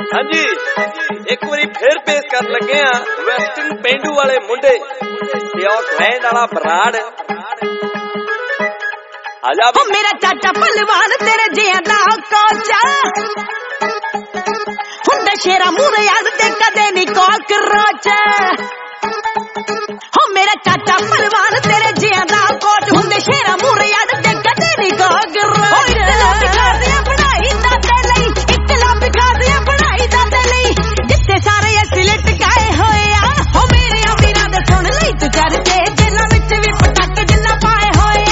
हाँ जी, एक बारी फिर पेश कर लगे वेस्टर्न पेंडू वाले मुंडे ऑकलैंड वाला बराड़ आजा मेरा चाचा पहलवान तेरे जिया दा कोचा हुंदे शेरा मूरे याद ते कदे नी कॉकरोच हो मेरा चाचा पहलवान तेरे जिया दा कोच हुंदे शेरा मूरे याद ते कदे नी कॉकरोच इतला बिखा दे पढ़ाई दा ते लई इतला बिखा दे पढ़ाई दा ते लई जिथे सारे असलिट काए होया हो मेरे अमीरा दे सुन लई तू करके जेला विच भी पटाके जिला पाए होया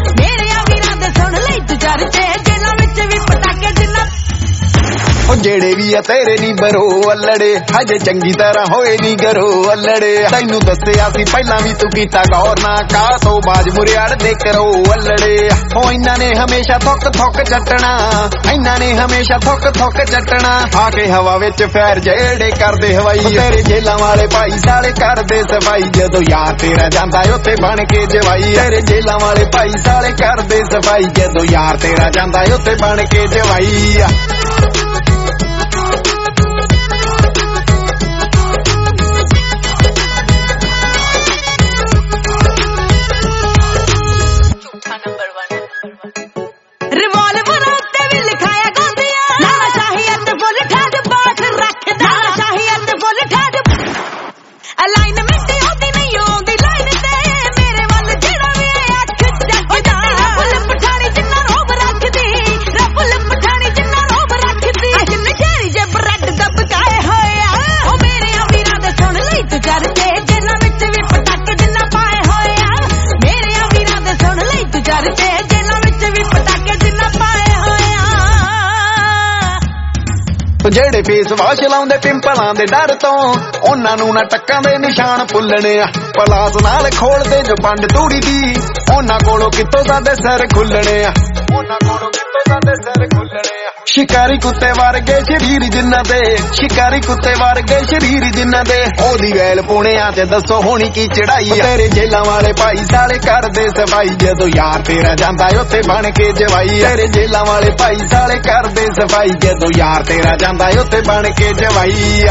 जेड़े भी तेरे नी बरो अल्लड़े हजे चंगी तरह होए नी गरो अल्लड़े तैनू दस्सिया सी पहला भी तू कीता गौर ना का तो बाज मुरियाड़ दे करो अल्लड़े हो इन्हां ने हमेशा थुक थुक चटना इन्हां ने हमेशा थुक थुक चटना आके हवा विच फैर जेड़े करदे हवाई तेरे जेलां वाले भाई साले करदे सफाई जदों यार तेरा जांदा उत्ते बन के जवाई तेरे जेलां वाले भाई साले करदे सफाई जदों यार तेरा जांदा उत्ते बन के जवाई जेड़े फेस वाश लाउंदे पिंपलां दे डर तो उन्हां नूं ना टक्कां दे निशान भुल्लणे पलास नाल खोलदे जो पंड तूड़ी दी उन्हां कोलों कितों साडे सिर खुल्लणे उन्हां कोलों कितों साडे सिर खुल्लणे शिकारी कुत्ते वर्गे शरीर जिन्हां दे शिकारी कुत्ते वर्गे शरीर जिन्हां दे ओदी वैल पुणिया ते दसो होनी की चढ़ाई तेरे जेलां वाले भाई साले करदे सफाई जदों यार तेरा जांदा उत्ते बन के जवाई तेरे जेलां वाले भाई साले करदे सफाई जदों यार तेरा जांदा उत्ते बन के जवाई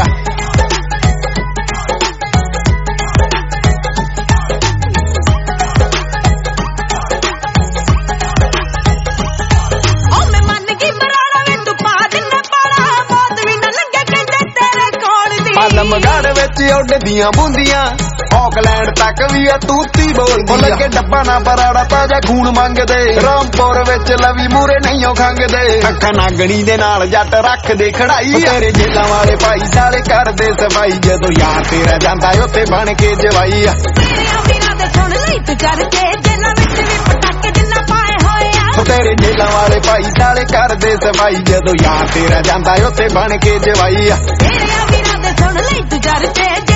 आलमगढ़ विच उड़दियां बूंदियां ऑकलैंड तक भी तूती बोलदी लगे डब्बा ना बराड़ा ताजा खून मंगदे रामपुर विच लवी मूरे नहीं खंगदे अखां नागणी दे नाल जट रख दे खड़ाई तेरे जेलां वाले भाई साले करदे सफाई जदों यार तेरा जांदा उत्ते बन के जवाई तेरे अमीरा दे सुन लई तू करके जेलां विच भी पटाके जिला पाए होया तेरे जेलां वाले भाई साले करदे सफाई जदों यार तेरा जांदा उत्ते बन के जवाई तेरे अमीरा दे सुन लई तू करके